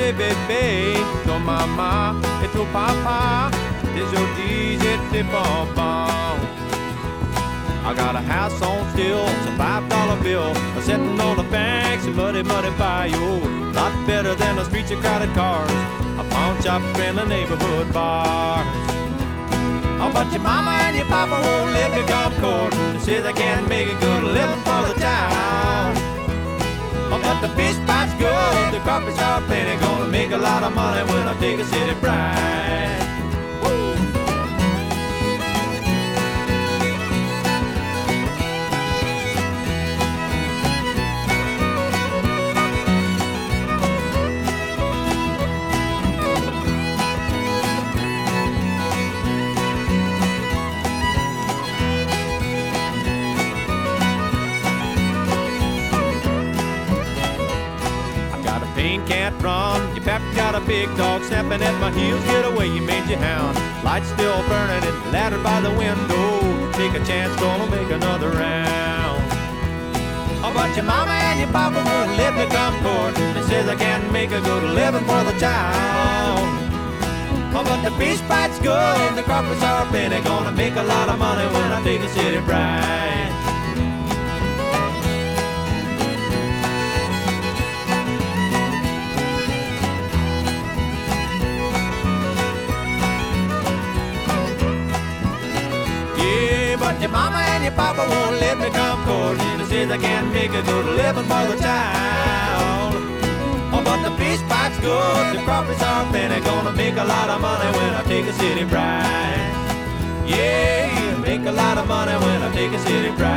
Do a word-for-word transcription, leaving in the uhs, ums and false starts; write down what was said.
Say bébé, ton maman et ton papa, des jolies et des bonbons. I got a house on stilts, a five dollar bill, sitting on the banks of muddy, muddy bayou. Lot better than the streets of crowded cars, a pawn shop and the neighborhood bars. Oh, but your mama and your papa won't let me come courting. They say they can't make a good living for the town. Oh, but the fish bite's good, the crawfish are plenty. Gonna make a lot of money when I take a city bride. Can't run, your pap got a big dog snapping at my heels. Get away, you mangy hound. Lights still burning and laddered by the window. Take a chance, gonna make another round. Oh, but your mama and your papa won't let me come courting. They says I can't make a good living for the town. Oh, but the fish bite's good, the crawfish are plenty. Gonna make a lot of money when I take a city bride. But your mama and your papa won't let me come courting. They says I can't make a good living for the town. Oh, but the fish bite's good, the crawfish are plenty. Gonna make a lot of money when I take a city bride. Yeah, make a lot of money when I take a city bride.